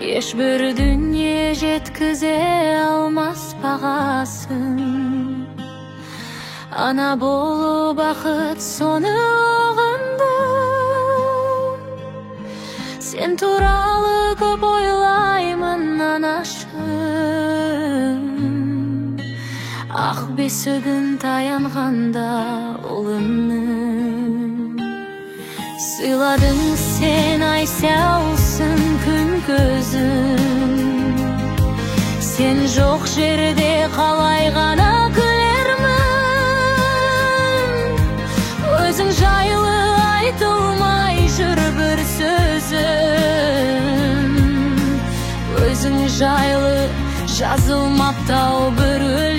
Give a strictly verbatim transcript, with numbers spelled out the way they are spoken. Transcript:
Ешбір дүние жеткізе алмас бағасын. Ана болу бақыт соны ұғындым. Сен туралы көп ойлаймын анашым. Ақ бесігін таянғанда ұлының. Сыйладың сен ай сәусін күн көзін. Сен жоқ жерде қалай ғана күлермін. Өзің жайлы айтылмай жүр бір сөзім. Өзің жайлы жазылмаптау бір өлең.